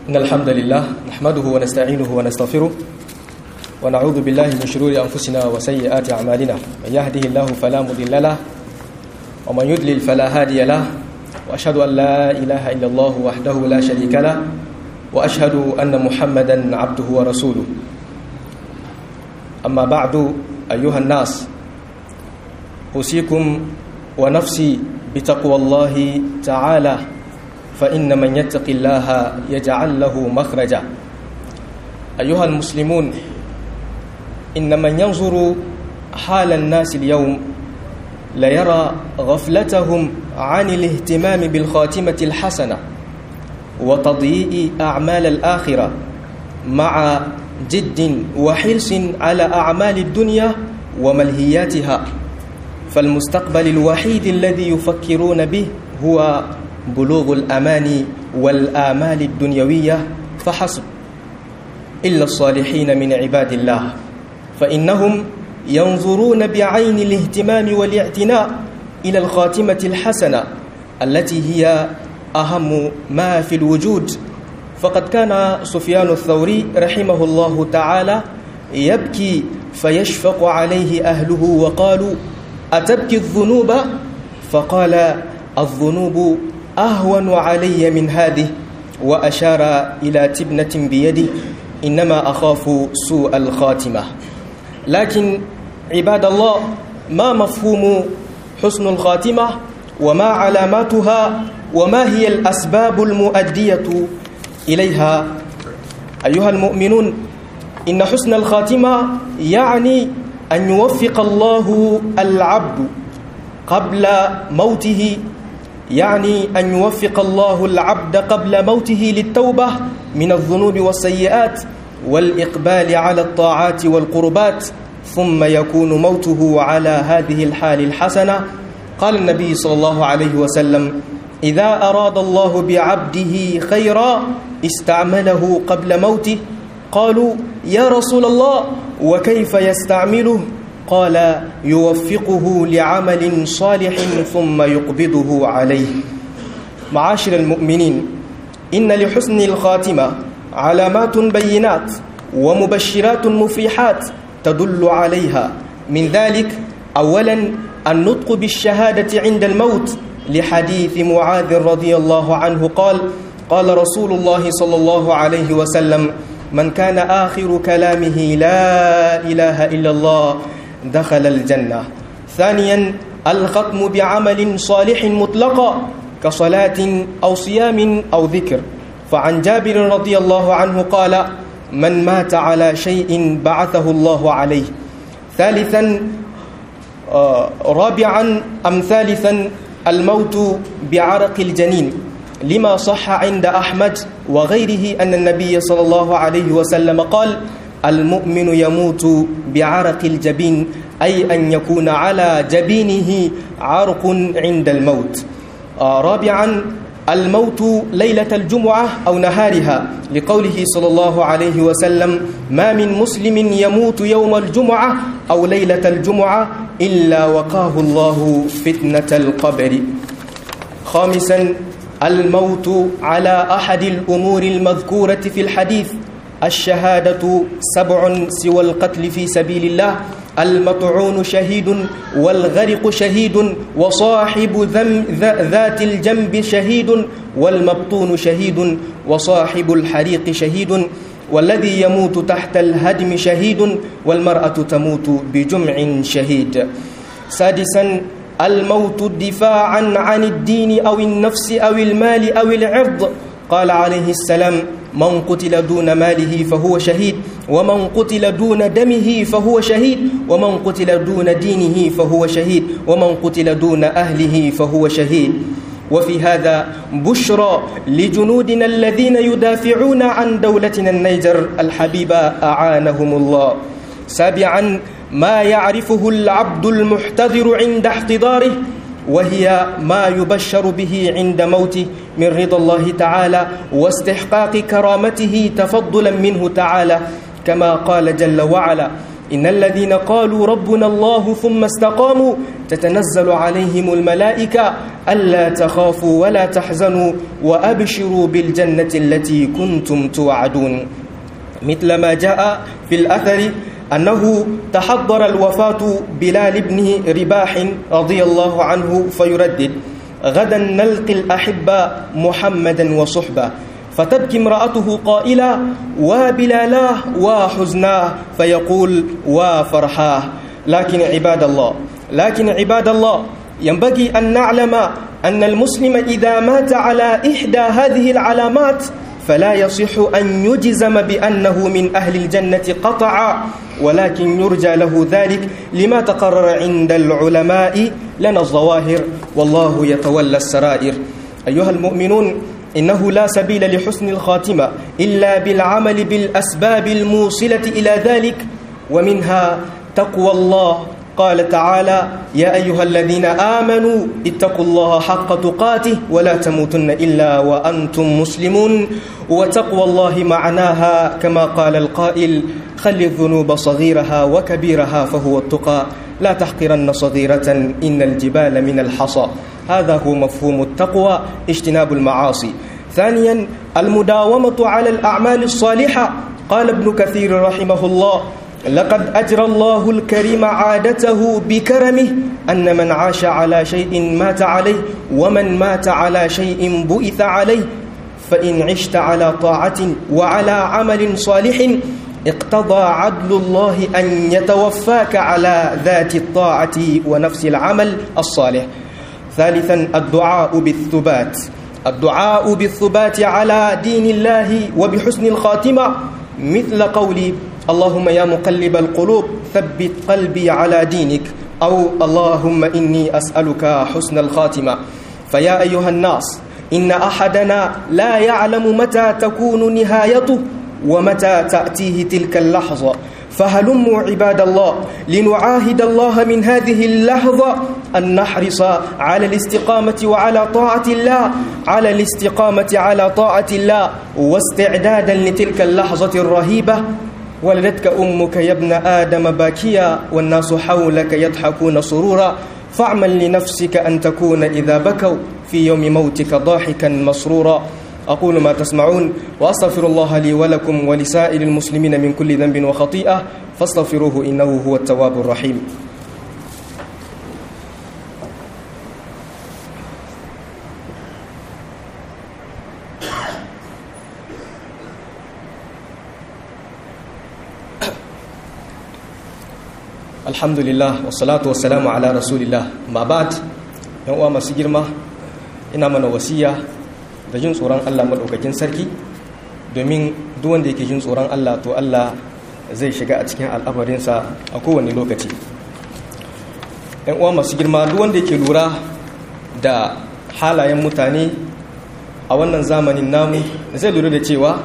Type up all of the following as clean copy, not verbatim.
إن الحمد لله نحمده ونستعينه ونستغفره ونعوذ بالله من شرور أنفسنا وسيئات أعمالنا من يهده الله فلا مضل له ومن يضلل فلا هادي له وأشهد أن لا إله إلا الله وحده لا شريك له وأشهد أن محمدا عبده ورسوله أما بعد أيها الناس أوصيكم ونفسي بتقوى الله تعالى فإن من يتق الله يجعل له مخرجا. أيها المسلمون، إن من ينظر حال الناس اليوم ليرى غفلتهم عن الاهتمام بالخاتمة الحسنة وتضييع أعمال الآخرة مع جد وحرص على أعمال الدنيا وملهياتها، فالمستقبل الوحيد الذي يفكرون به هو بلوغ الأماني والآمال الدنيوية فحسب، إلا الصالحين من عباد الله فإنهم ينظرون بعين الاهتمام والاعتناء إلى الخاتمة الحسنة التي هي أهم ما في الوجود. فقد كان سفيان الثوري رحمه الله تعالى يبكي فيشفق عليه أهله وقالوا: أتبكي الذنوب؟ فقال: الذنوب أهون علي من هذه، وأشار إلى تبنة بيده: إنما أخاف سوء الخاتمة. لكن عباد الله، ما مفهوم حسن الخاتمة وما علاماتها وما هي الأسباب المؤدية إليها؟ أيها المؤمنون، إن حسن الخاتمة يعني أن يوفق الله العبد قبل موته، يعني أن يوفق الله العبد قبل موته للتوبة من الذنوب والسيئات والإقبال على الطاعات والقربات، ثم يكون موته على هذه الحال الحسنة. قال النبي صلى الله عليه وسلم: إذا أراد الله بعبده خيرا استعمله قبل موته. قالوا: يا رسول الله، وكيف يستعمله؟ قال: يوفقه لعمل صالح ثم يقبضه عليه. معاشر المؤمنين، إن لحسن الخاتمة علامات بينات ومبشرات مفرحات تدل عليها. من ذلك: أولا النطق بالشهادة عند الموت، لحديث معاذ رضي الله عنه قال: قال رسول الله صلى الله عليه وسلم: من كان آخر كلامه لا إله إلا الله دخل الجنة. ثانيا الختم بعمل صالح مطلقا كصلاة أو صيام أو ذكر، فعن جابر رضي الله عنه قال: من مات على شيء بعثه الله عليه. ثالثا الموت بعرق الجنين، لما صح عند أحمد وغيره أن النبي صلى الله عليه وسلم قال: المؤمن يموت بعرق الجبين، أي أن يكون على جبينه عرق عند الموت. رابعا الموت ليلة الجمعة أو نهارها، لقوله صلى الله عليه وسلم: ما من مسلم يموت يوم الجمعة أو ليلة الجمعة إلا وقاه الله فتنة القبر. خامسا الموت على أحد الأمور المذكورة في الحديث. الشهادة 7 سوى القتل في سبيل الله: المطعون شهيد، والغرق شهيد، وصاحب ذات الجنب شهيد، والمبطون شهيد، وصاحب الحريق شهيد، والذي يموت تحت الهدم شهيد، والمرأة تموت بجمع شهيد. سادسا الموت دفاعا عن الدين أو النفس أو المال أو العرض. قال عليه السلام: من قتل دون ماله فهو شهيد، ومن قتل دون دمه فهو شهيد، ومن قتل دون دينه فهو شهيد، ومن قتل دون أهله فهو شهيد. وفي هذا بشرى لجنودنا الذين يدافعون عن دولتنا النيجر الحبيبة أعانهم الله. سابعا ما يعرفه العبد المحتضر عند احتضاره، وهي ما يبشر به عند موته من رضا الله تعالى واستحقاق كرامته تفضلا منه تعالى، كما قال جل وعلا: إن الذين قالوا ربنا الله ثم استقاموا تتنزل عليهم الملائكة ألا تخافوا ولا تحزنوا وأبشروا بالجنة التي كنتم توعدون. مثل ما جاء في الأثر أنه تحضر الوفاة بلال بن رباح رضي الله عنه فيردد: غدا نلقي الأحبة محمدا وصحبه، فتبكي امرأته قائلة: وبلالاه وحزناه، فيقول: وفرحاه. لكن عباد الله ينبغي أن نعلم أن المسلم إذا مات على إحدى هذه العلامات فلا يصح أن يجزم بأنه من أهل الجنة قطعا، ولكن يرجى له ذلك لما تقرر عند العلماء لنا الظواهر والله يتولى السرائر. أيها المؤمنون، إنه لا سبيل لحسن الخاتمة إلا بالعمل بالأسباب الموصلة إلى ذلك، ومنها تقوى الله. قال تعالى: يا أيها الذين آمنوا اتقوا الله حق تقاته ولا تموتن إلا وأنتم مسلمون. وتقوى الله معناها كما قال القائل: خل الذنوب صغيرها وكبيرها فهو التقى، لا تحقرن صغيرة إن الجبال من الحصى. هذا هو مفهوم التقوى، اجتناب المعاصي. ثانيا، المداومة على الأعمال الصالحة. قال ابن كثير رحمه الله: لقد أجرى الله الكريم عادته بكرمه أن من عاش على شيء مات عليه، ومن مات على شيء بؤث عليه. فإن عشت على طاعة وعلى عمل صالح اقتضى عدل الله أن يتوفاك على ذات الطاعة ونفس العمل الصالح. ثالثا، الدعاء بالثبات على دين الله وبحسن الخاتمة، مثل قولي: اللهم يا مقلب القلوب ثبت قلبي على دينك، أو اللهم إني أسألك حسن الخاتمة. فيا أيها الناس، إن أحدنا لا يعلم متى تكون نهايته ومتى تأتيه تلك اللحظة، فهلموا عباد الله لنعاهد الله من هذه اللحظة أن نحرص على الاستقامة وعلى طاعة الله، على الاستقامة على طاعة الله واستعدادا لتلك اللحظة الرهيبة. ولدتك أمك يا ابن آدم باكيا والناس حولك يضحكون سرورا، فاعمل لنفسك أن تكون إذا بكوا في يوم موتك ضاحكا مسرورا. أقول ما تسمعون وأستغفر الله لي ولكم ولسائر المسلمين من كل ذنب وخطيئة، فاستغفروه إنه هو التواب الرحيم. Alhamdulillah, wassalatu wassalamu ala rasulillah. Ma ba'd, yan uwa masu girma, ina mana wasiya da jin tsoron Allah madaukakin sarki, domin duk wanda yake jin tsoron Allah to Allah zai shiga a cikin al'amarinsa a kowane lokaci. Yan uwa masu girma, duk wanda yake lura da halayen mutane a wannan zamanin namu zai lura da cewa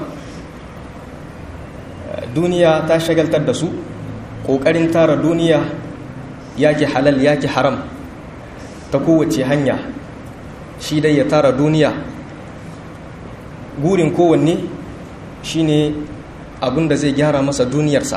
duniya ta shagaltar da su. Ƙoƙarin tara duniya yake halal yake haram ta kowace hanya, shi dai ya tara duniya. Gurin kowanne shine abin da zai gyara masa duniyarsa,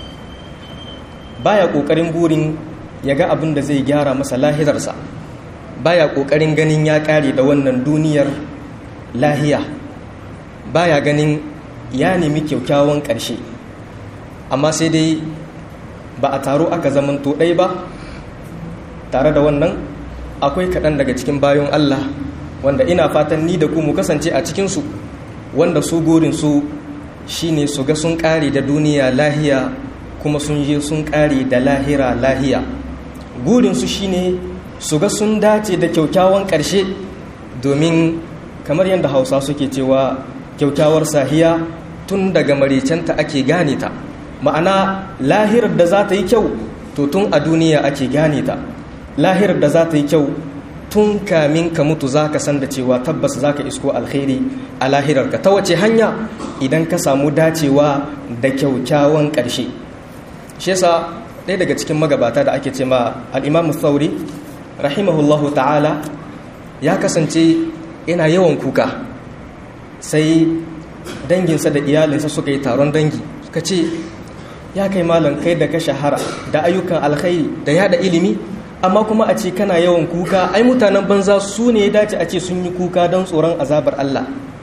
baya ƙoƙarin burin ya ga abin da zai gyara masa lahirarsa, baya ƙoƙarin ganin ya ƙare da wannan duniyar lahiya, baya ganin ya nemi kyakkyawan ƙarshe. Amma sai dai ba a taro aka zamanto ɗai ba. Tare da wannan akwai kaɗan daga cikin bayan Allah wanda ina fatan ni da ku mu kasance a cikinsu, wanda su gurinsu shi ne su ga sun ƙare da duniya lahiya kuma sun je sun ƙare da lahira lahiya. Gurinsu shi ne su ga sun dace da kyaukyawan ƙarshe, domin kamar yadda Hausa suke cewa kyaukyawar sahiya tun daga marecenta ake gane ta. Ma'ana lahirar da za ta yi kyau to tun a duniya ake gane ta. Lahirar da za ta yi kyau tun kamin ka mutu za ka san da cewa tabbas za ka isko alkhairi a lahirarka. Ta wace hanya? Idan ka samu dacewa da kyaukyawan ƙarshe. Shi yasa ɗaya daga cikin magabata da ake ce ma al-Imam Thawri rahimahullahu ta'ala ya kasance yana yawan kuka. Sai danginsa da iyalinsa suka yi taron dangi, suka ce, ya kai malam, kai da ka shahara da ayyukan alkhairi da yada ilimi, amma kuma a ce kana yawan kuka. Ai mutanen banza su ne ya dace a ce sun yi kuka don tsoron azabar Allah.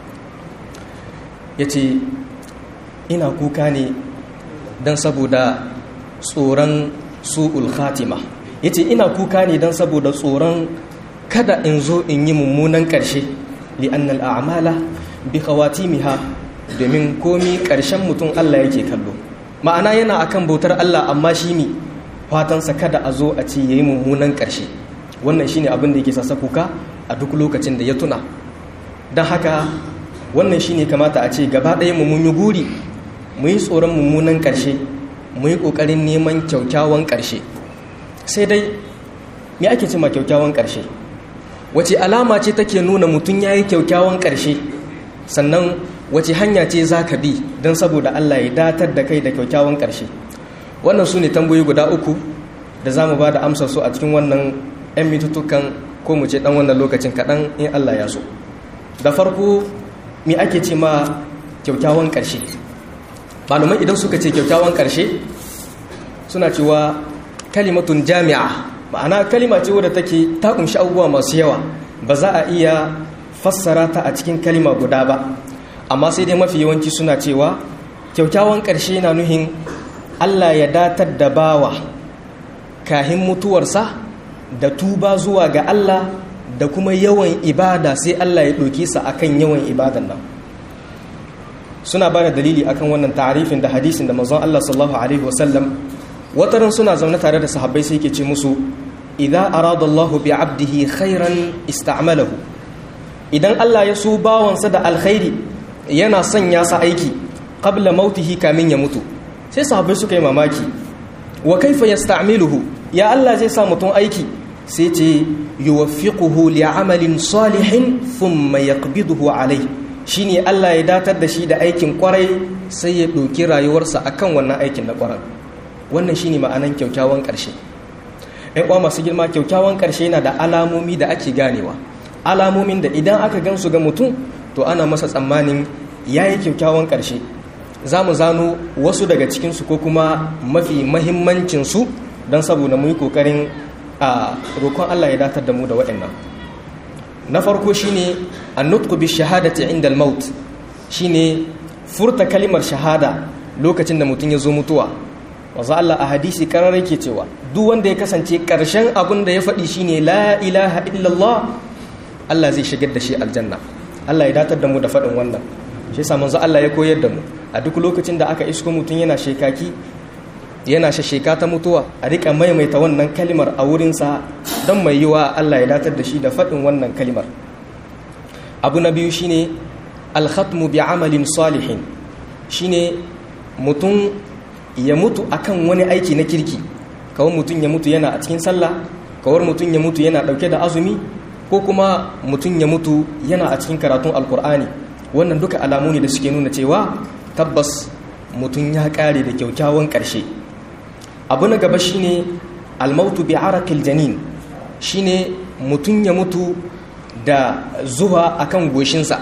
Ya ce ina kuka ne don saboda tsoron su'ul khatima. Ya ce ina kuka ne don saboda tsoron kada in zo in yi mummunan ƙarshe, li'annal a'mala bi khawatimiha, domin komi ƙarshen mutum Allah yake kallo. Ma'ana yana akan bautar Allah, amma shi ne fatansa kada a zo a ce yayi mummunan ƙarshe. Wannan shine abin da yake sa kuka a duk lokacin da ya tuna. Don haka wannan shine kamata a ce gaba ɗaya mu mun yi guri, mu yi tsoron mummunan ƙarshe, mu yi ƙoƙarin neman kyaukyawan ƙarshe. Sai dai me ake ce ma kyaukyawan ƙarshe? Wace alama ce take nuna mutum ya yi kyaukyawan ƙarshe? Sannan wace hanya ce za ka bi don saboda Allah ya datar da kai da kyaukyawan ƙarshe? Wannan su ne tambayoyi guda uku da za mu ba da amsar su a cikin wannan 'yan mitutukan, ko mu ce ɗan wannan lokacin kaɗan in Allah ya so. Da farko, me ake ce ma kyaukyawan ƙarshe? Malumai idan suka ce kyaukyawan ƙarshe suna cewa kalimatun jami'a, ma'ana kalima ce wadda take ta kunshi abubuwa masu yawa, ba za a iya fassara ta a cikin kalima guda ba. Amma sai dai mafi yawanci suna cewa kyaukyawan ƙarshe na nuhin Allah ya datar da bawa kahin mutuwarsa da tuba zuwa ga Allah da kuma yawan ibada, sai Allah ya ɗauki sa akan yawan ibadan nan. Suna ba da dalili akan wannan ta'arifin da hadisin da manzon Allah sallallahu alaihi wasallam wataran suna zaune tare da sahabbai sai yake ce musu, idza arada Allah bi 'abdihi khairan ista'malahu. Idan Allah ya so bawansa da alkhairi, yana sanya sa aiki qabla mautihi, kamin ya mutu. Sai sahabbai suka yi mamaki, wa kaifa yasta'miluhu, ya Allah zai sa mutum aiki? Sai ce yuwaffiquhu li'amalin salihin thumma yaqbiduhu alayhi, shine Allah ya datar da shi da aikin kwarai, sai ya ɗauki rayuwarsa akan wannan aikin na kwarai. Wannan shine ma'anan kyaukyawan ƙarshe. Ɗan uwa masu girma, kyaukyawan ƙarshe yana da alamomi da ake ganewa, alamomin da idan aka gansu ga mutum to ana masa tsammanin yayi kyaukyawan ƙarshe. Za mu zano wasu daga cikinsu ko kuma mafi mahimmancinsu don saboda mu yi ƙoƙarin a roƙon Allah ya datar da mu da waɗannan. Na farko shine an-nutqu bi shahadati inda al-maut, shine furta kalimar shahada lokacin da mutum ya zo mutuwa. Wanzu Allah a hadisi karar yake cewa duk wanda ya kasance ƙarshen abin da ya faɗi shine la ilaha illallah, Allah zai shigar da shi aljanna. Allah ya datar da mu da faɗin wannan. Shi yasa manzo Allah ya koyar da mu a duk lokacin da aka isko mutum yana shekaki, yana sheka ta mutuwa, a rika maimaita wannan kalimar a wurinsa don mai yiwa Allah ya datar da shi da faɗin wannan kalimar. Abu na biyu shine al-khatmu bi amalin salihin, shine mutum ya mutu akan wani aiki na kirki. Kawai mutum ya mutu yana a cikin sallah, kawai mutum ya mutu yana ɗauke da azumi, ko kuma mutum ya mutu yana a cikin karatun alkur'ani. Wannan duka alamu ne da suke nuna cewa tabbas mutum ya ƙare da kyaukyawan ƙarshe. Abu na gaba shine almautu bi arakil janin, shine mutum ya mutu da zuwa akan goshinsa.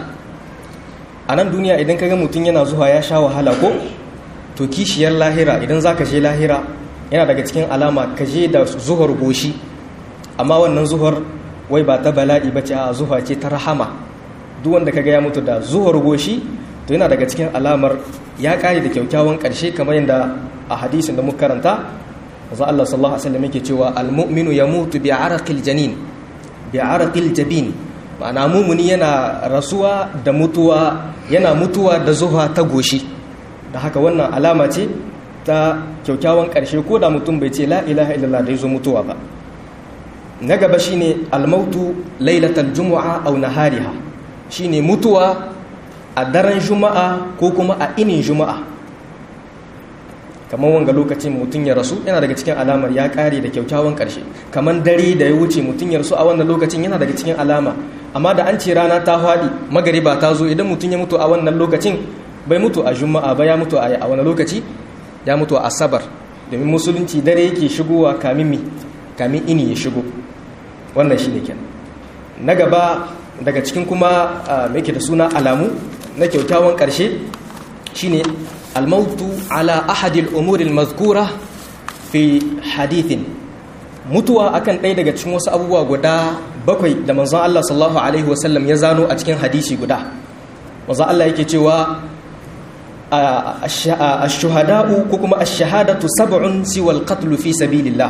A nan duniya idan kaga mutum yana zuwa ya sha wahala ko, to kishiyar lahira, idan za ka je lahira yana daga cikin alama ka je da zuhar goshi. Amma wannan zuhar wai ba ta bala'i ba ce, a zuha ce ta rahama. Duk wanda kaga ya mutu da zuhar goshi to yana daga cikin alamar ya kare da kyaukyawan ƙarshe, kamar yadda a hadisin da muka karanta manzo Allah sallallahu alaihi wasallam yake cewa al-mu'minu yamutu bi araqil janin, bi araqil jabin, ma'ana mumuni yana rasuwa da mutuwa, yana mutuwa da zuha ta goshi. Da haka wannan alama ce ta kyaukyawan ƙarshe, ko da mutum bai ce la ilaha illallah da yazo mutuwa ba. Na gaba shine al-mautu lailatal jumu'a aw nahariha, shine mutuwa a daren juma'a ko kuma a inin juma'a. Kamar wanga lokacin mutum ya rasu yana daga cikin alamar ya kare da kyaukyawan ƙarshe. Kamar dare da ya wuce mutum ya rasu a wannan lokacin yana daga cikin alama. Amma da an ce rana ta faɗi, magariba ta zo, idan mutum ya mutu a wannan lokacin bai mutu a juma'a ba, ya mutu a wani lokaci, ya mutu a asabar, domin musulunci dare yake shigowa kamin ini ya shigo. Wannan shi ne kenan. Na gaba daga cikin kuma mai ke da suna alamu na kyaukyawan ƙarshe shine al-mautu ala ahadi al-umur al-mazkura fi hadithin, mutuwa akan ɗaya daga cikin wasu abubuwa guda 7 da manzon Allah sallallahu alaihi wasallam ya zano a cikin hadisi guda. manzon Allah yake cewa ash-shuhada'u ko kuma ash-shahadatu 7 siwa al-qatl fi sabilillah.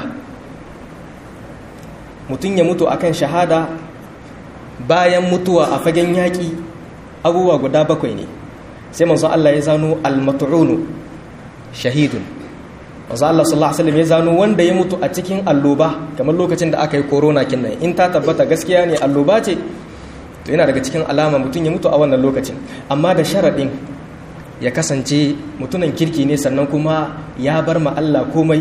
Mutun ya mutu akan shahada bayan mutuwa a fagen yaki abubuwa guda 7 ne. Sai manzon Allah ya zano al-mat'unu shahidun. manzon Allah sallallahu alaihi wasallam ya zano wanda ya mutu a cikin alloba, kamar lokacin da aka yi corona kinnan, in ta tabbata gaskiya ne alloba ce, to yana daga cikin alama mutum ya mutu a wannan lokacin, amma da sharadin ya kasance mutumin kirki ne, sannan kuma ya bar ma Allah komai,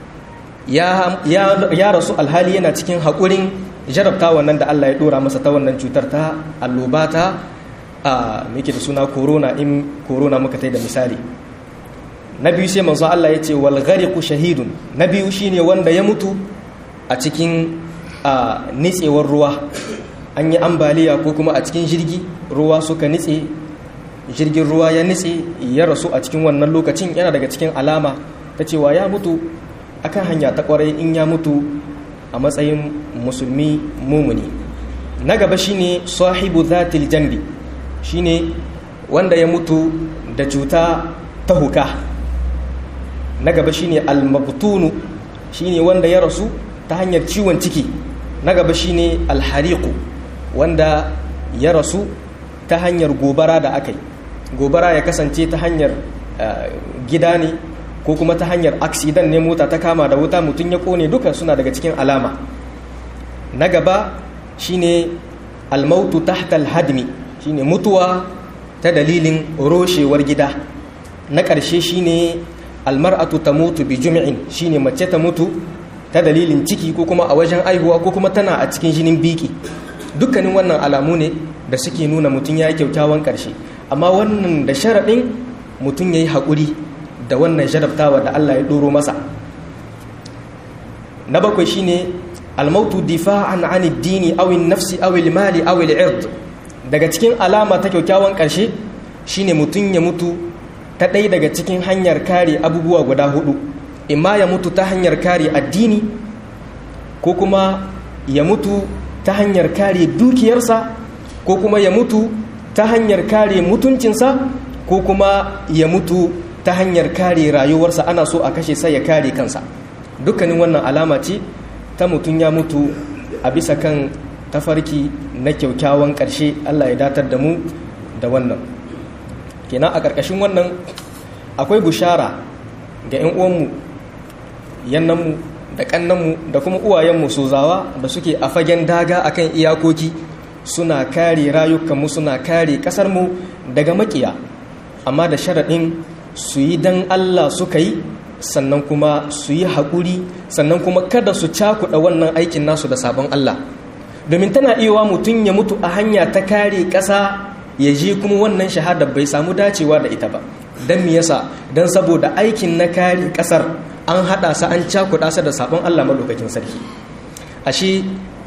ya rasu alhali yana cikin haƙurin jarabta wannan da Allah ya dora masa ta wannan cutar ta alloba ta muke da suna corona, in corona muka tai da misali. Na biyu sai manzo Allah ya ce wal ghariqu shahidun. Na biyu shine wanda ya mutu a cikin nitsewar ruwa, an yi ambaliya ko kuma a cikin jirgi ruwa suka nitse, jirgin ruwa ya nitse ya rasu a cikin wannan lokacin, yana daga cikin alama ta cewa ya mutu akan hanya ta kwarai, in ya mutu a matsayin musulmi mumuni. Na gaba shine sahibu zatil jambi, shine wanda ya mutu da cuta ta huka. Na gaba shine al-mabtunu, shine wanda ya rasu ta hanyar ciwon ciki. Na gaba shine al-hariqu, wanda ya rasu ta hanyar gobara da aka yi. Gobara ya kasance ta hanyar gida ne ko kuma ta hanyar accident ne, mota ta kama da wuta mutum ya kone, duka suna daga cikin alama. Na gaba shine al-mautu tahta al-hadmi, shine mutuwa ta dalilin roshewar gida. Na ƙarshe shine al-mar'atu tamutu bi jum'in, shine mace ta mutu ta dalilin ciki ko kuma a wajen aihuwa ko kuma tana a cikin jinin biki. Dukkanin wannan alamu ne da suke nuna mutum ya yi kyakkyawan ƙarshe, amma wannan da sharaɗin mutum ya yi haƙuri da wannan jarabtawa da Allah ya ɗoro masa. Na 7 shine almautu difa'an an ad-dini aw an-nafsi aw al-mali aw al-'ird. Daga cikin alama ta kyakkyawan ƙarshe shine mutum ya mutu ta ɗaya daga cikin hanyar kare abubuwa guda 4, imma ya mutu ta hanyar kare addini, ko kuma ya mutu ta hanyar kare dukiyarsa, ko kuma ya mutu ta hanyar kare mutuncinsa, ko kuma ya mutu ta hanyar kare rayuwarsa, ana so a kashe sai ya kare kansa. Dukkanin wannan alama ce ta mutum ya mutu a bisa kan tafarki na kyakkyawan ƙarshe. Allah ya datar da mu da wannan. Kenan a ƙarƙashin wannan akwai bushara ga 'yan uwanmu, yannanmu da ƙannanmu da kuma uwayenmu sozawa da suke a fagen daga akan iyakoki, suna kare rayukanmu, suna kare ƙasarmu daga makiya, amma da sharaɗin su yi don Allah suka yi, sannan kuma su yi haƙuri, sannan kuma kada su cakuɗa wannan aikin nasu da sabon Allah. Domin tana iya mutum ya mutu a hanya ta kare ƙasa, ya je kuma wannan shahada bai samu dacewa da ita ba. Don me yasa? Don saboda aikin na kare ƙasar an haɗa sa, an cakuɗa sa da sabon Allah madaukakin sarki. Ashe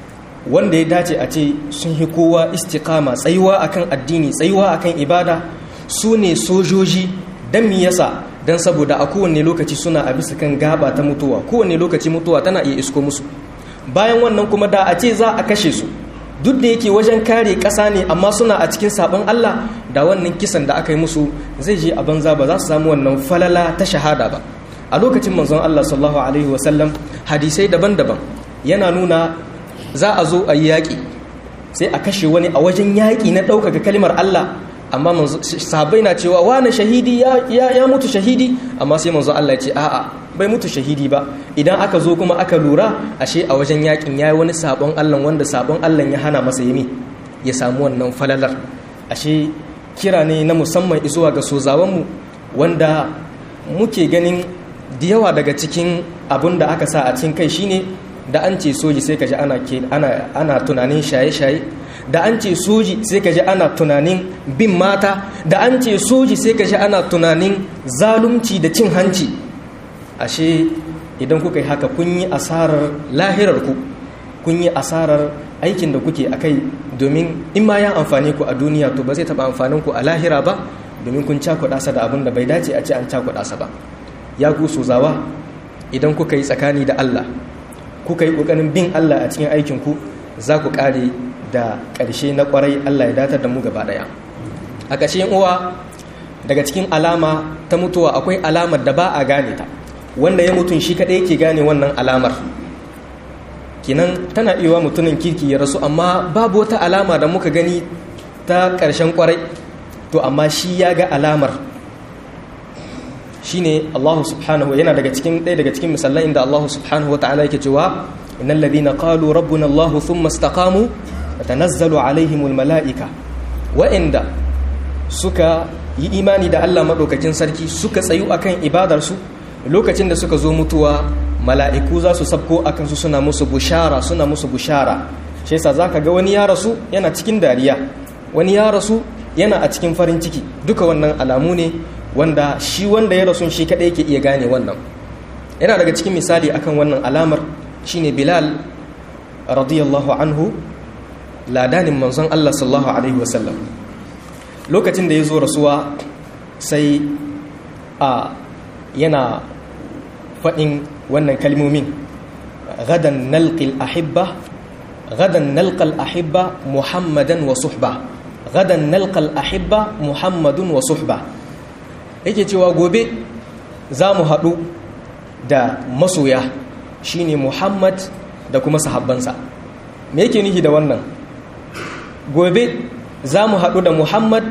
wanda ya dace a ce sun yi kowa istiqama, tsayuwa akan addini, tsayuwa akan ibada, su ne sojoji. Don me yasa? Don saboda a kowane lokaci suna a bisa kan gaba ta mutuwa, kowane lokaci mutuwa tana iya isko musu. Bayan wannan kuma da a ce za a kashe su, duk da yake wajen kare ƙasa ne, amma suna a cikin sabon Allah, da wannan kisan da aka yi musu zai je a banza, ba za su samu wannan falala ta shahada ba. A lokacin manzon Allah sallallahu alaihi wasallam hadisai daban-daban yana nuna za a zo a yi yaƙi, sai a kashe wani a wajen yaƙi na ɗaukaka kalmar Allah, amma sahabbai na cewa wani shahidi ya mutu shahidi, amma sai manzon Allah ya ce a'a, bai mutu shahidi ba. Idan aka zo kuma aka lura, ashe a wajen yakin yayi wani sabon Allah, wanda sabon Allah ya hana masa yimi ya samu wannan falalar. Ashe kira ne na musamman zuwa ga sozawanmu, wanda muke ganin da yawa daga cikin abin da aka sa a cikin kai shine da an ce soji sai kaji ana tunanin shaye-shaye, da an ce soji sai kaji ana tunanin bin mata, da an ce soji sai kaji ana tunanin zalunci da cin hanci. Ashe idan kuka yi haka kun yi asarar lahirarku, kun yi asarar aikin da kuke a kai, domin in ma ya amfane ku a duniya to ba zai taɓa amfanin ku a lahira ba. domin kun cakuɗa sa da abin da bai dace a ce an cakuɗa sa ba. Ya ku sozawa, idan kuka yi tsakani da Allah, kuka yi ƙoƙarin bin Allah a cikin aikinku, za ku ƙare da ƙarshe na ƙwarai. Allah ya datar da mu gaba ɗaya. A ƙarshen uwa, daga cikin alama ta mutuwa akwai alamar da ba a gane ta, wanda ya mutun shi kaɗai yake gane wannan alamar. Kinan tana iya mutumin kirki ya rasu, amma babu wata alama da muka gani ta ƙarshen ƙwarai, to amma shi ya ga alamar. Shine Allah subhanahu, yana daga cikin ɗaya daga cikin misalai inda Allah subhanahu wa ta'ala yake cewa innal ladina qalu rabbuna Allah thumma istaqamu tatanazzalu alaihimul malaika, wa'inda suka yi imani da Allah madaukakin sarki suka tsayu akan ibadarsu, lokacin da suka zo mutuwa mala'iku za su sabko akan su suna musu bushara. Shi yasa zaka ga wani ya rasu yana cikin dariya, wani ya rasu yana a cikin farin ciki. Duka wannan alamu ne wanda shi wanda ya rasu shi kadai yake iya gane wannan. Yana daga cikin misali akan wannan alamar shine Bilal radiyallahu anhu, ladanin manzon Allah sallallahu alaihi wasallam. Lokacin da ya zo rasuwa sai yana faɗin wannan kalmomin: gadan nalqal ahibba muhammadan wa suhba, gadan nalqal ahibba muhammadun wa suhba. Yake cewa gobe za mu haɗu da masoya, shine Muhammad da kuma sahabbansa. Me yake nufi da wannan? Gobe za mu haɗu da Muhammad,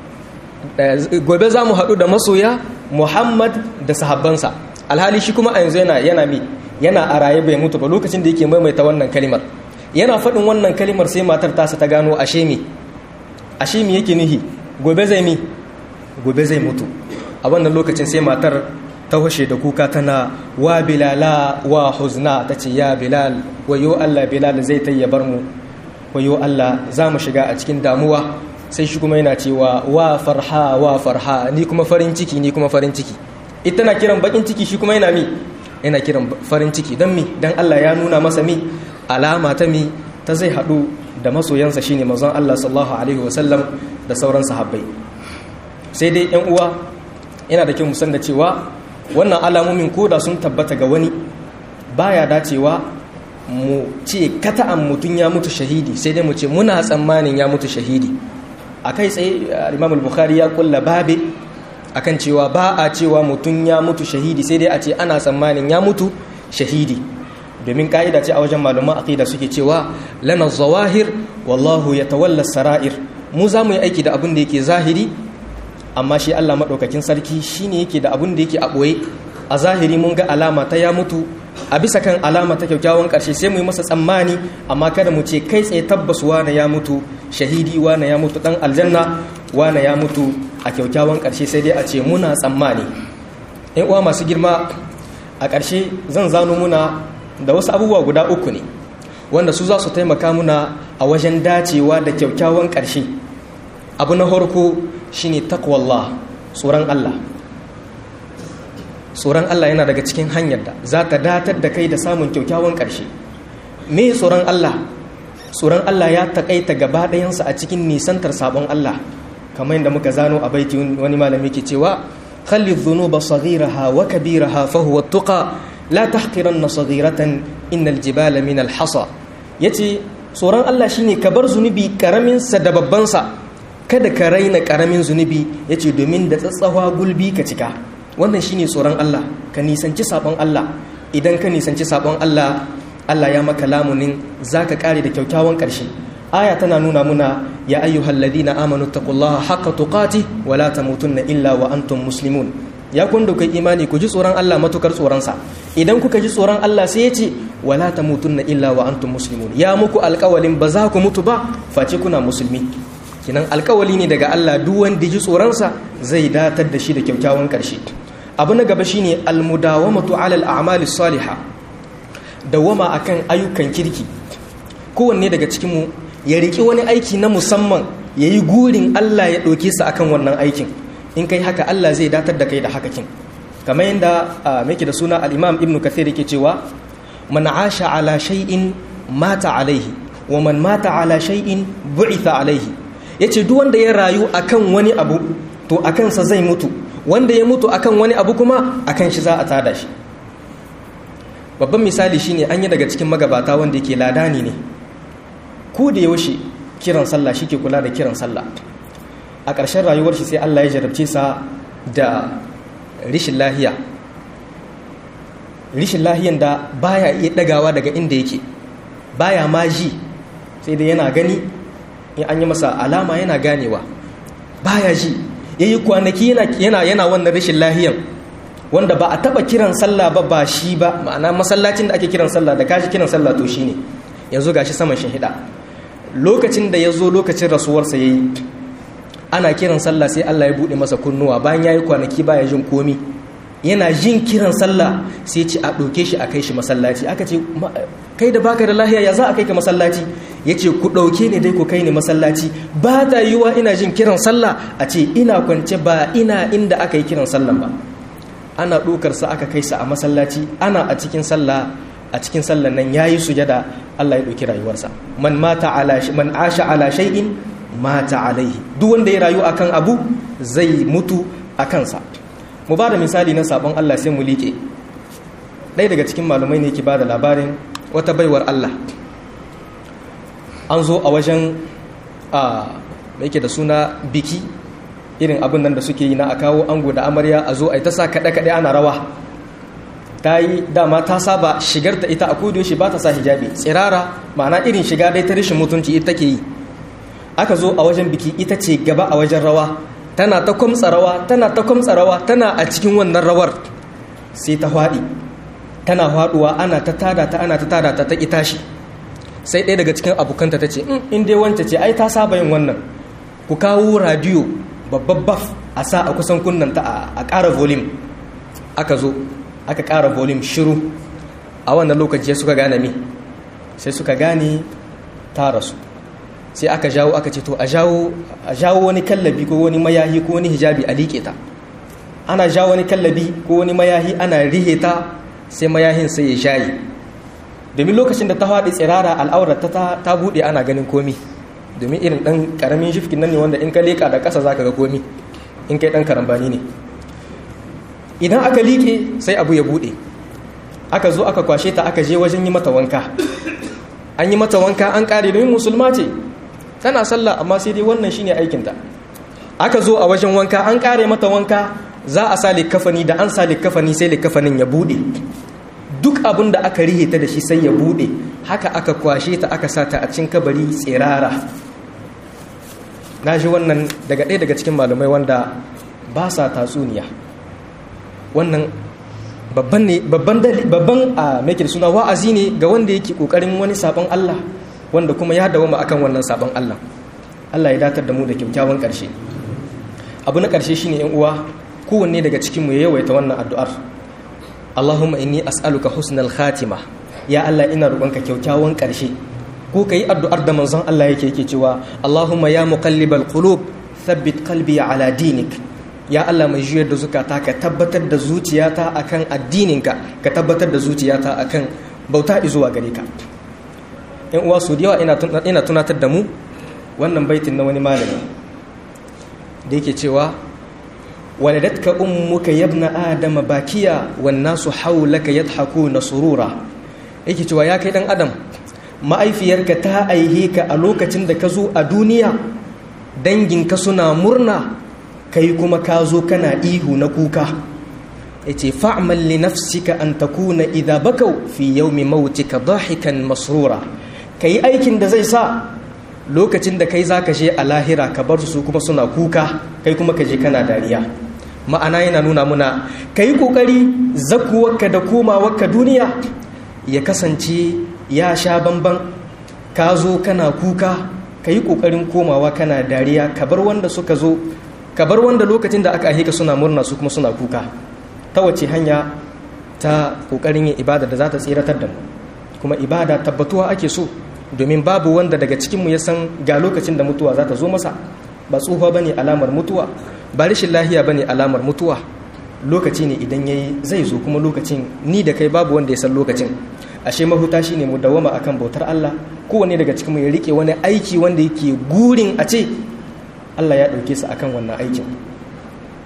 gobe za mu haɗu da masoya Muhammad da sahabbansa. Alhali shi kuma a yanzu yana a raye bai mutu ba, lokacin da yake maimaita wannan kalimar. Yana faɗin wannan kalimar sai matar tasa ta gano ashe me yake nufi. Gobe zai mutu. A wannan lokacin sai matar ta washe da kuka tana wa bilala wa huzna, ta ce ya Bilal, wayo Allah, Bilal zai tayyabar mu, wayo Allah za mu shiga a cikin damuwa. Sai shi kuma yana cewa wa farha, ni kuma farin ciki. Ita na kiran bakin ciki, shi kuma yana kiran farin ciki. Don mi? Don Allah ya nuna masa alama ta zai haɗu da masoyansa shine manzon Allah sallallahu alaihi wasallam da sauran sahabbai. Sai dai yan uwa, yana da kyau mu san da cewa wannan alamomin koda sun tabbata ga wani, baya dacewa mu ce kata'an mutun ya mutu shahidi, sai dai mu ce muna tsammanin ya mutu shahidi. Akai tsaye Imam al-Bukhari ya kulla babi akan cewa ba a cewa mutun ya mutu shahidi, sai dai a ce ana tsammanin ya mutu shahidi. Domin ka'ida ce a wajen malaman aqida suke cewa lana zawahir wallahu yatawalla sarair. Mu za mu yi aiki da abin da yake zahiri, amma shi Allah maɗaukakin sarki shine yake da abin da yake a ɓoye. A zahiri mun ga alama ta ya mutu, a bisa kan alama ta kyakkyawan ƙarshe sai mu yi masa tsammani, amma kada mu ce kai tsaye tabbas wane ya mutu shahidi, wane ya mutu ɗan aljanna, wane ya mutu a kyakkyawan ƙarshe, sai dai a ce muna tsammani. ‘Yan uwa masu girma, a ƙarshe zan zano muna da wasu abubuwa guda uku ne wanda su za su taimaka muna a wajen dacewa da kyakkyawan ƙarshe. Abu na farko shine taqwallah, tsoron Allah. Tsoron Allah yana daga cikin hanyar da za ta datar da kai da samun kyakkyawan ƙarshe. Me tsoron Allah? Tsoron Allah ya taƙaita gaba ɗayansa a cikin nisantar sabon Allah, kamar yadda muka zano a baiti wani malami ke cewa khalli dhunuba saghiraha wa kabiraha fa huwa at-tuqa la tahqiranna saghiratan innal jibala min al-hasa. Yace tsoron Allah shine ka bar zunubi karamin sa da babban sa, kada ka raina karamin zunubi, yace domin da tsatsawa gulbi ka cika. Wannan shine tsoron Allah, ka nisanci sabon Allah. Idan ka nisanci sabon Allah, Allah ya maka lamunin zaka kare da kyakkyawan ƙarshe. Aya tana nuna muna ya ayyuhalladhina amanu taqullaha haqqa tuqatih wa la tamutunna illa wa antum muslimun. Ya kun da kai imani ku ji tsoron Allah matukar tsoron sa. Idan kuka ji tsoron Allah sai yace wa la tamutunna illa wa antum muslimun. Ya muku alƙawalin ba za ku mutu ba face kuna musulmi. Kinan alƙawali ne daga Allah, duk wanda ji tsoron sa zai datar da shi da kyakkyawan ƙarshe. Abu na gaba shine almudawamatu ala al-a'mali salihah. Dawama akan ayyukan kirki. Kowanne daga cikin mu ya riki wani aiki na musamman, yayi gurin Allah ya ɗauke sa akan wannan aikin. In kai haka Allah zai datar da kai da hakakin. Kamar yadda muke da suna al-Imam Ibn Kathir yake cewa man asha ala shay'in mata alaihi wa man mata ala shay'in bu'itha alaihi. Yace duk wanda ya rayu akan wani abu to to a kansa zai mutu, wanda ya mutu akan wani abu kuma akan shi za a tada shi. Babban misali shine an yi daga cikin magabata wanda yake ladani ne, ko da yaushe kiran sallah shi ke kula da kiran sallah. A ƙarshen rayuwar shi sai Allah ya jarabce sa da rishin lahiyan da baya iya ɗagawa daga inda yake, baya ma ji, sai dai yana gani, in an yi masa alama yana ganewa, baya ji. Yayi kwanaki yana wannan rashin lahiyan wanda ba a taba kiran sallah ba shi ba, ma'ana masallacin da ake kiran sallah da kashi kiran sallah to shine yanzu gashi saman shahida. Lokacin da yazo lokacin rasuwarsa yayi ana kiran sallah sai Allah ya bude masa kunnuwa, bayan yayi kwanaki baya jin komi, yana jin kiran sallah sai ce a ɗauke shi a kai shi masallaci. Aka ce kai da baka da lahiya ya za a kai ka masallaci? Ya ce ku ɗauke ne dai ku kai ni masallaci, ba ta yiwuwa ina jin kiran sallah a ce ina kwance ba ina inda aka yi kiran sallah ba. Ana ɗaukarsa aka kai sa a masallaci, ana a cikin sallah nan ya yi sujada, Allah ya ɗauki rayuwarsa. Man asha ala shay'in mata alaihi, duk wanda ya rayu akan abu zai mutu a kansa. Mu ba da misali na sabon Allah sai mu liƙe. Ɗaya daga cikin malumai ne ke ba da labarin wata baiwar Allah. An zo a wajen mai ke da suna biki, irin abin nan da suke yi na a kawo ango da amarya a zo a yi ta sa kaɗe-kaɗe ana rawa. Ta yi dama ta saba shigarta ita a kodiyoshi ba ta sa hijabi, tsirara, ma'ana irin shiga dai ta rashin mutunci ita take yi. Aka zo a wajen biki ita ce gaba a wajen rawa, tana ta kwamtsa rawa, tana a cikin wannan rawar sai ta faɗi, tana faɗuwa ana ta tada ta ta tashi. Sai ɗaya daga cikin abokanta ta ce in dai wance ce ai ta saba yin wannan, ku kawo radiyo babban baf a sa a kusan kunnanta a ƙara volume. Aka zo aka ƙara volume, shiru. A wannan lokaci suka gane sai suka gane ta rasu. Sai aka jawo aka ce to a jawo wani kallabi ko wani mayahi ko wani hijabi a liƙe ta. Ana jawo wani kallabi ko wani mayahi ana rihe ta, sai mayahin sai ya shayi, domin lokacin da ta faɗi tsirara al'aurar ta buɗe ana ganin komi, domin irin ɗan ƙaramin shifkin nan ne wanda in ka leƙa da ƙasa za ka ga komi in kai ɗan karambani ne. Idan aka liƙe sai abu ya buɗe. Aka zo aka kwashe ta aka je wajen yi mata wanka. An yi mata wanka an ƙare, domin musulma ce tana sallah amma sai dai wannan shine aikinta. Aka zo a wajen wanka an ƙare mata wanka, za a sa likafani, da an sa likafani sai likafanin ya buɗe, duk abin da aka rihe ta da shi sai ya buɗe. Haka aka kwashe ta aka sa ta a cikin kabari tsirara. Na ji wannan daga ɗaya daga cikin malumai wanda ba sa tatsuniya. Wannan babban a mai suna wa'azi ne ga wanda yake ƙoƙarin wani sabon Allah, wanda kuma ya dawoma akan wannan sabon Allah. Allah ya datar da mu da kyakkyawan ƙarshe. Abu na ƙarshe shine ƴan uwa, kowanne daga cikin mu ya yawaita wannan addu'ar. Allahumma inni as'aluka husnal khatima, ya Allah ina roƙonka kyakkyawan ƙarshe. Ko kai addu'ar da manzon Allah yake cewa Allahumma ya muqallibal qulub thabbit qalbi ala dinik, ya Allah mai juyar da zukata ka tabbatar da zuciyata akan addininka, ka tabbatar da zuciyata akan bauta zuwa gare ka. Ƴan uwa, su da yawa ina tunatar da mu wannan baitin na wani malami da yake cewa waladatka ummuka yabna adama bakiya wan nasu hawlaka yadhakuna surura. Yake cewa ya kai dan adam, ma'aifiyarka ta aihe ka a lokacin da ka zo a duniya, danginka suna murna, kai kuma ka zo kana ihu na kuka. Yace fa'mal li nafsika an takuna idha bakaw fi yawmi mautika dahikan masrura. Kai aikin da zai sa lokacin da kai zaka je a lahira ka bar su kuma suna kuka, kai kuma ka je kana dariya. Ma'ana yana nuna muna kai kokari zakuwarka da komawarka duniya ya kasance ya sha bamban. Ka zo kana kuka, kai kokarin komawa kana dariya, ka bar wanda suka zo, ka bar wanda lokacin da aka aika suna murna su kuma suna kuka. Ta wace hanya? Ta kokarin yin ibada da za ta tsiratar da mu. Kuma ibada tabbatuwa ake so, domin babu wanda daga cikinmu ya san ga lokacin da mutuwa za ta zo masa. Ba tsufa bane alamar mutuwa, ba rashin lahiya bane alamar mutuwa. Lokaci ne idan yayi zai zo, kuma lokacin ni da kai babu wanda ya san lokacin. Ashe mahuta shine mu dawama akan bautar Allah, kowanne daga cikinmu ya rike wani aiki wanda yake gurin a ce Allah ya dauke sa akan wannan aikin.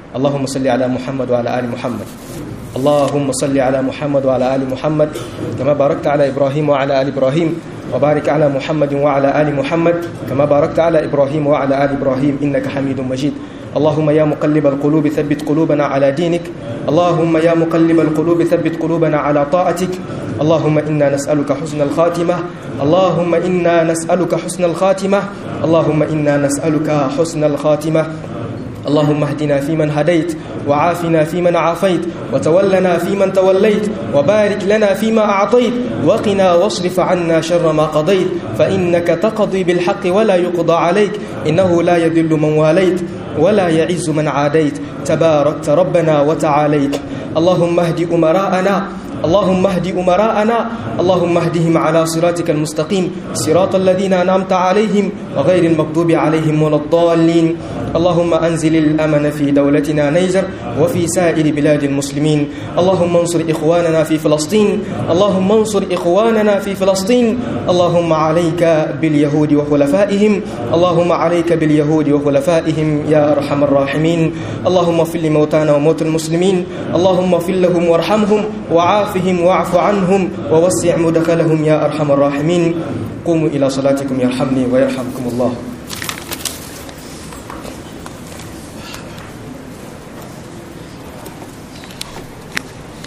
اللهم صل على محمد وعلى آل محمد. اللهم صل على محمد وعلى آل محمد كما باركت على إبراهيم وعلى آل إبراهيم، وبارك على محمد وعلى آل محمد كما باركت على إبراهيم وعلى آل إبراهيم إنك حميد مجيد. اللهم يا مقلب القلوب ثبت قلوبنا على دينك. اللهم يا مقلب القلوب ثبت قلوبنا على طاعتك. اللهم إنا نسألك حسن الخاتمة. اللهم إنا نسألك حسن الخاتمة. اللهم إنا نسألك حسن الخاتمة. اللهم اهدنا فيمن هديت، وعافنا فيمن عافيت، وتولنا فيمن توليت، وبارك لنا فيما أعطيت، وقنا واصرف عنا شر ما قضيت، فإنك تقضي بالحق ولا يقضى عليك، إنه لا يذل من واليت ولا يعز من عاديت، تباركت ربنا وتعاليت. اللهم اهد أمراءنا، اللهم اهد أمراءنا، اللهم اهدهم على صراطك المستقيم، صراط الذين أنعمت عليهم وغير المغضوب عليهم ولا الضالين. اللهم أنزل الأمن في دولتنا نيجر وفي سائر بلاد المسلمين. اللهم انصر إخواننا في فلسطين، اللهم انصر إخواننا في فلسطين. اللهم عليك باليهود وخلفائهم، اللهم عليك باليهود وخلفائهم يا أرحم الراحمين. اللهم اغفر لموتانا وموتى المسلمين، اللهم اغفر لهم وارحمهم وعافهم واعف عنهم ووسع مدخلهم يا أرحم الراحمين. قوموا إلى صلاتكم يرحمني ويرحمكم الله.